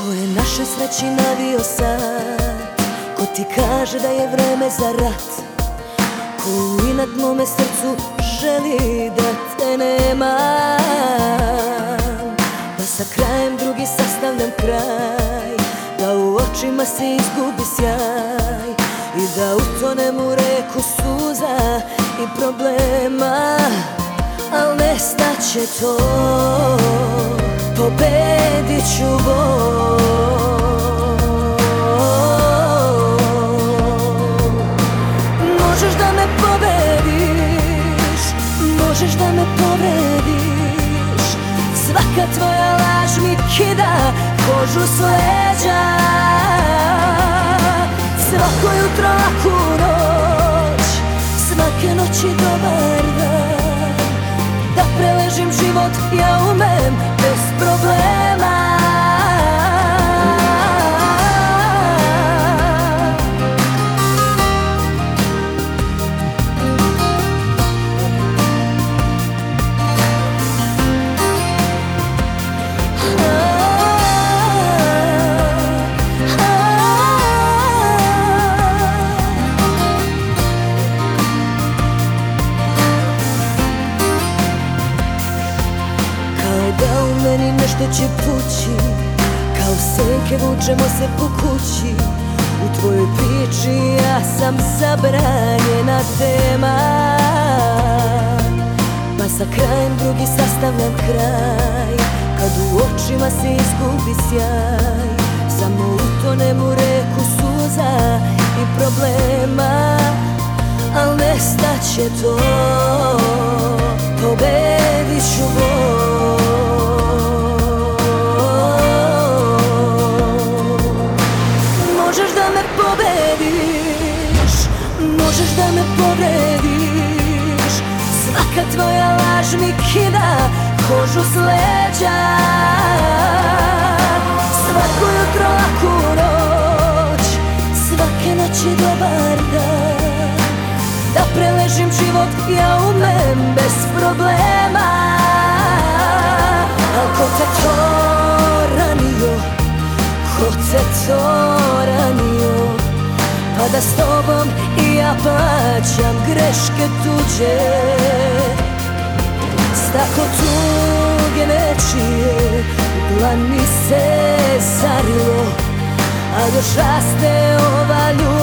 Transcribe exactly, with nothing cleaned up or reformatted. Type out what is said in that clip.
je našoj sreći navio sad? Ko ti kaže da je vreme za rat? Ko inat mome srcu želi da te nema? Da sa krajem drugi sastavljam kraj, da u očima se izgubi sjaj i da utonem u reku suza i problema. Al nestaće to, pobedit ću bol. Možeš da me pobediš, možeš da me povrediš, svaka tvoja laž mi kida kožu s leđa. Svako jutro laku noć, svake noći dobar dan, da preležim život ja umem bez problema. Da u meni nešto će pući, kao senke vučemo se po kući. U tvojoj priči ja sam zabranjena tema, pa sa krajem drugi sastavljam kraj. Kad u očima se izgubi sjaj, samo utonem u reku suza i problema. Al nestaće to, pobedit ću bol. Možeš da me pobediš, možeš da me povrediš, svaka tvoja laž mi kida kožu s leđa. Svako jutro laku noć, svake noći dobar dan, da preležim život ja umem bez problema. Al ko te to ranio, ko te to ranio, pa da s tobom i ja plaćam greške tuđe. Stako tuge nečije u dlani se zarilo, a još raste ova ljubav